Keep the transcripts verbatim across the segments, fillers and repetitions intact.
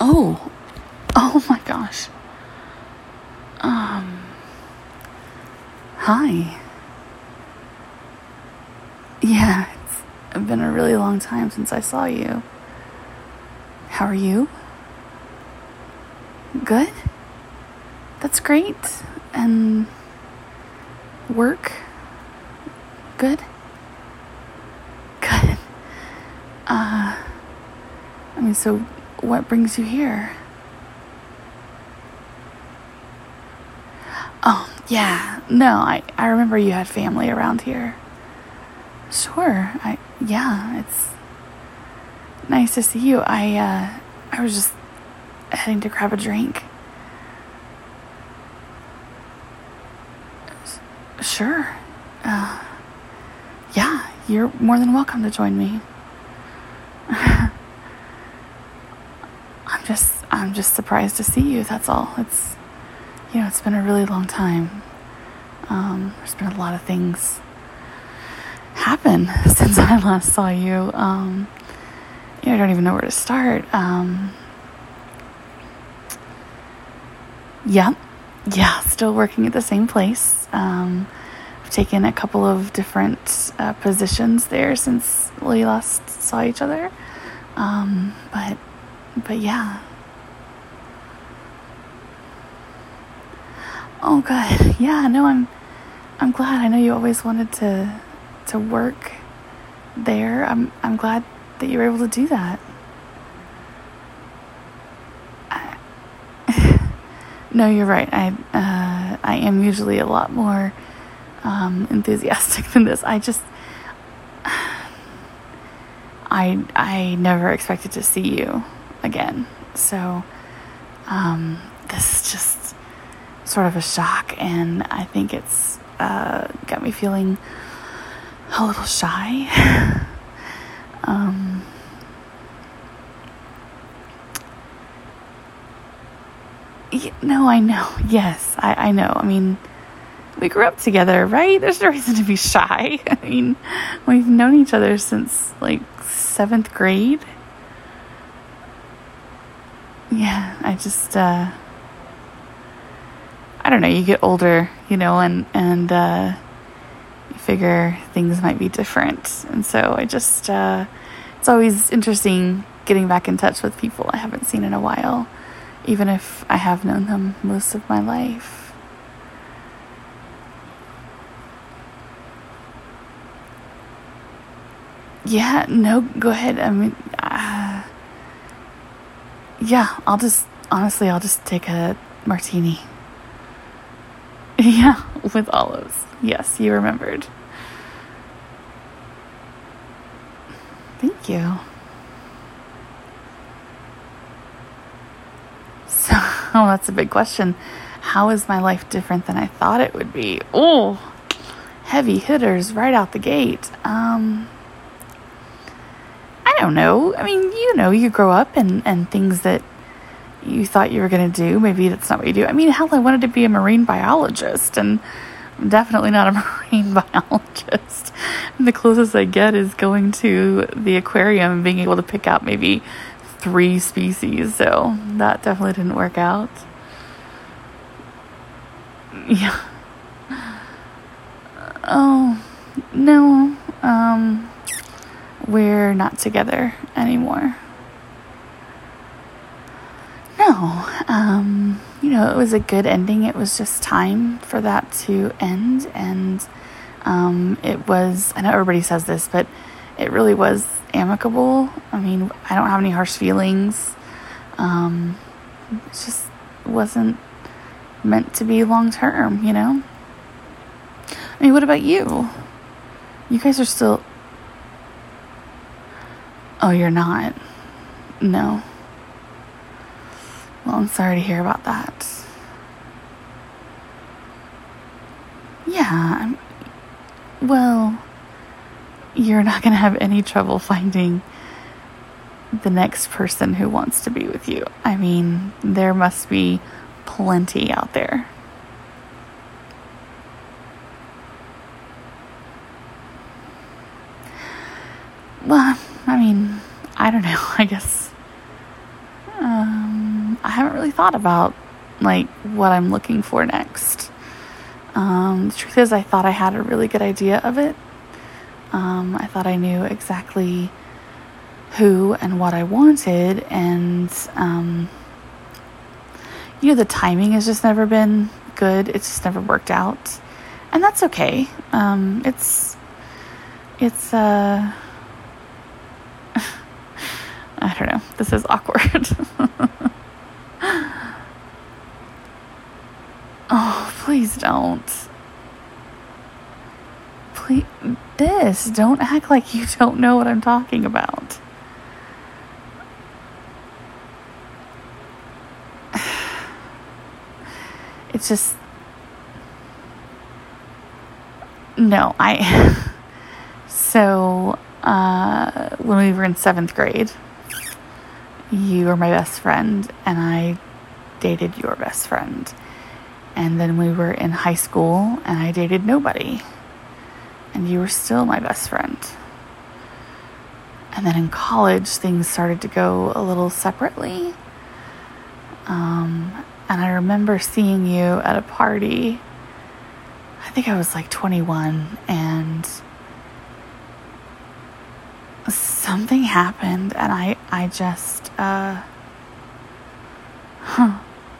Oh, oh my gosh. Um, hi. Yeah, it's been a really long time since I saw you. How are you? Good? That's great. And work? Good? Good. Uh, I mean, so what brings you here? Oh, yeah. No, I, I remember you had family around here. Sure. I, yeah, it's nice to see you. I, uh, I was just heading to grab a drink. Sure. Uh, yeah, you're more than welcome to join me. I'm just, I'm just surprised to see you, that's all. It's, you know, it's been a really long time. Um, there's been a lot of things happen since I last saw you. Um, you know, I don't even know where to start. Um, yeah, yeah, still working at the same place. Um, I've taken a couple of different uh, positions there since we last saw each other. Um, but, but yeah. Oh, good. Yeah, no, I'm, I'm glad. I know you always wanted to, to work there. I'm, I'm glad that you were able to do that. I, no, you're right. I, uh, I am usually a lot more, um, enthusiastic than this. I just, I, I never expected to see you again. So, um, this is just sort of a shock, and I think it's uh, got me feeling a little shy. um, y- no, I know. Yes, I, I know. I mean, we grew up together, right? There's no reason to be shy. I mean, we've known each other since like seventh grade. Yeah, I just, uh, I don't know, you get older, you know, and, and, uh, you figure things might be different. And so I just, uh, it's always interesting getting back in touch with people I haven't seen in a while, even if I have known them most of my life. Yeah, no, go ahead. I mean, uh, yeah, I'll just, honestly, I'll just take a martini. Yeah, with olives. Yes, you remembered. Thank you. So, oh, that's a big question. How is my life different than I thought it would be? Oh, heavy hitters right out the gate. Um, I don't know. I mean, you know, you grow up and, and things that you thought you were going to do, maybe that's not what you do. I mean, hell, I wanted to be a marine biologist, and I'm definitely not a marine biologist. And the closest I get is going to the aquarium and being able to pick out maybe three species, so that definitely didn't work out. Yeah. Oh, no, um, we're not together anymore. No, um, you know, it was a good ending. It was just time for that to end. And um, it was, I know everybody says this, but it really was amicable. I mean, I don't have any harsh feelings. Um, it just wasn't meant to be long term, you know? I mean, what about you? You guys are still... Oh, you're not? No. Well, I'm sorry to hear about that. Yeah, I'm, well, you're not going to have any trouble finding the next person who wants to be with you. I mean, there must be plenty out there. Well, I mean, I don't know, I guess. Um... haven't really thought about like what I'm looking for next. Um, the truth is, I thought I had a really good idea of it. Um, I thought I knew exactly who and what I wanted, and um, you know, the timing has just never been good. It's just never worked out, and that's okay. Um, it's it's uh, I don't know. This is awkward. Oh, please don't. Please, this, don't act like you don't know what I'm talking about. It's just, no, I, so, uh, when we were in seventh grade, you were my best friend, and I dated your best friend. And then we were in high school, and I dated nobody. And you were still my best friend. And then in college, things started to go a little separately. Um, and I remember seeing you at a party. I think I was like twenty-one, and something happened, and I, I just, uh, huh.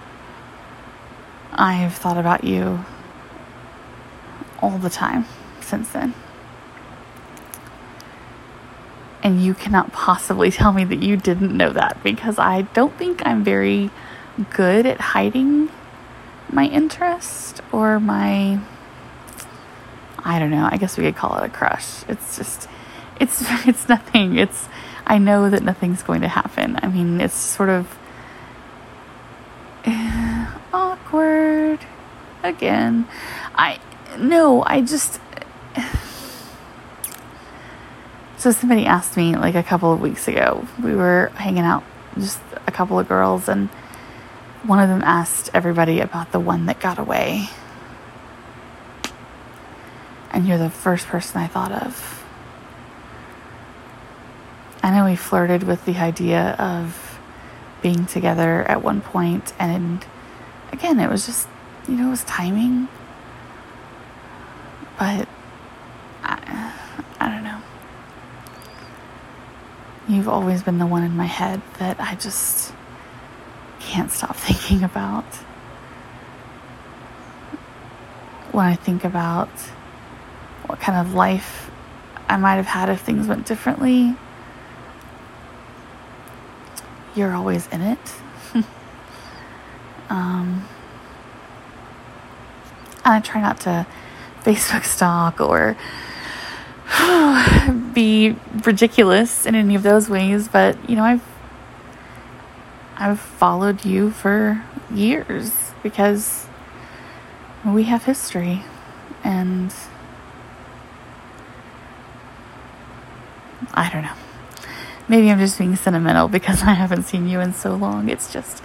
I've thought about you all the time since then. And you cannot possibly tell me that you didn't know that, because I don't think I'm very good at hiding my interest or my, I don't know, I guess we could call it a crush. It's just, it's, it's nothing. It's, I know that nothing's going to happen. I mean, it's sort of awkward again. I no, I just so somebody asked me like a couple of weeks ago. We were hanging out, just a couple of girls, and one of them asked everybody about the one that got away. And you're the first person I thought of. I know we flirted with the idea of being together at one point, and again, it was just, you know, it was timing, but I, I don't know. You've always been the one in my head that I just can't stop thinking about. When I think about what kind of life I might have had if things went differently, you're always in it. um, and I try not to Facebook stalk or be ridiculous in any of those ways, but you know, I've I've followed you for years because we have history, and I don't know. Maybe I'm just being sentimental because I haven't seen you in so long. It's just,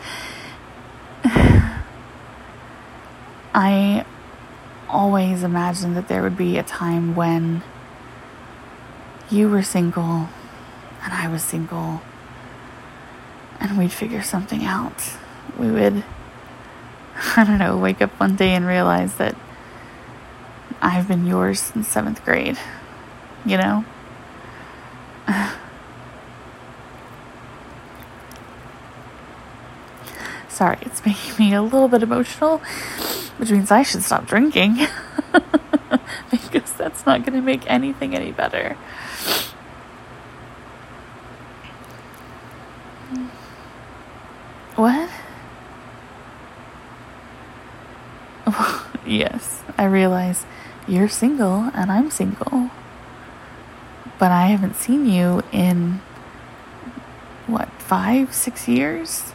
I always imagined that there would be a time when you were single and I was single, and we'd figure something out. We would, I don't know, wake up one day and realize that I've been yours since seventh grade, you know? Sorry, it's making me a little bit emotional, which means I should stop drinking because that's not going to make anything any better. What? Yes, I realize you're single and I'm single, but I haven't seen you in, what, five, six years?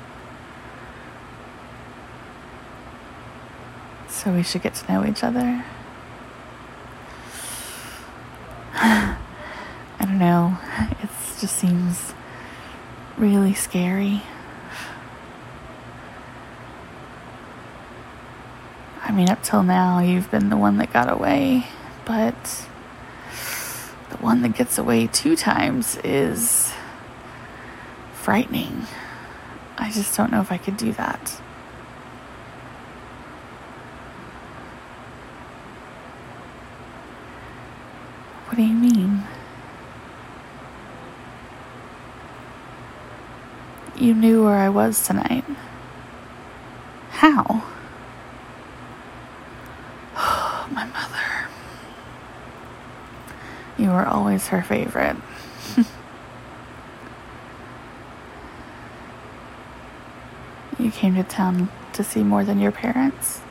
So we should get to know each other. I don't know. It just seems really scary. I mean, up till now, you've been the one that got away, but the one that gets away two times is frightening. I just don't know if I could do that. What do you mean? You knew where I was tonight. How? My mother. You were always her favorite. You came to town to see more than your parents?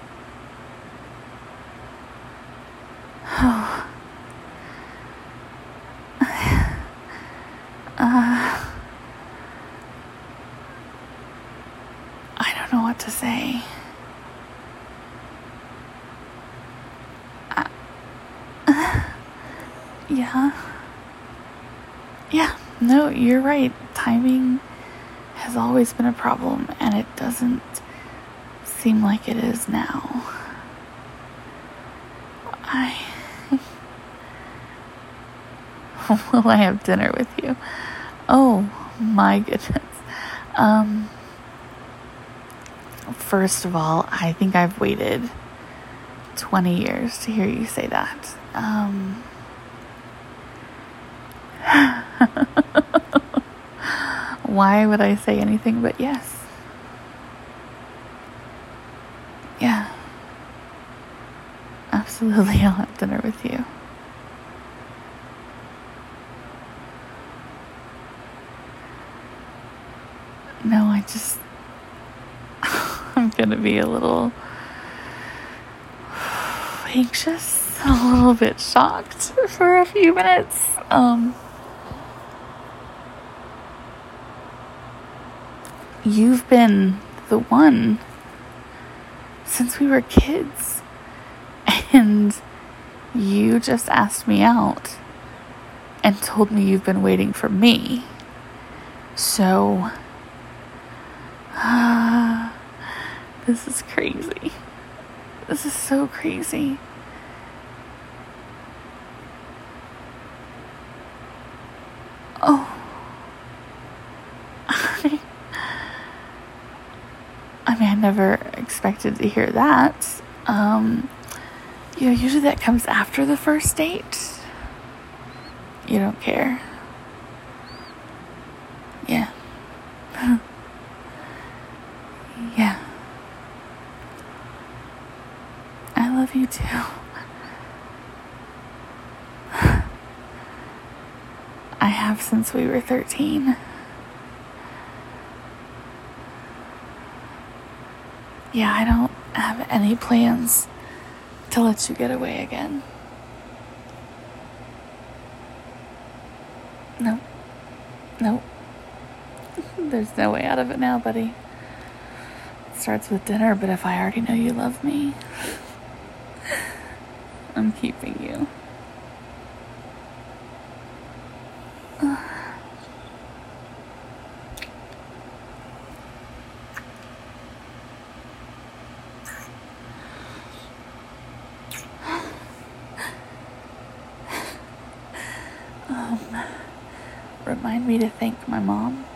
Oh. Uh, I don't know what to say. Uh, uh, yeah. Yeah, no, you're right. Timing has always been a problem, and it doesn't seem like it is now. I... Will I have dinner with you? Oh, my goodness. Um, first of all, I think I've waited twenty years to hear you say that. Um... Why would I say anything but yes? Yeah. Absolutely, I'll have dinner with you. No, I just... I'm gonna be a little anxious, a little bit shocked for a few minutes. Um... You've been the one since we were kids, and you just asked me out and told me you've been waiting for me. So, uh, this is crazy. This is so crazy. Oh. I mean, I never expected to hear that. Um, you know, usually that comes after the first date. You don't care. Yeah. Yeah. I love you too. I have since we were thirteen. Yeah, I don't have any plans to let you get away again. No. No. There's no way out of it now, buddy. It starts with dinner, but if I already know you love me, I'm keeping you. Um, remind me to thank my mom.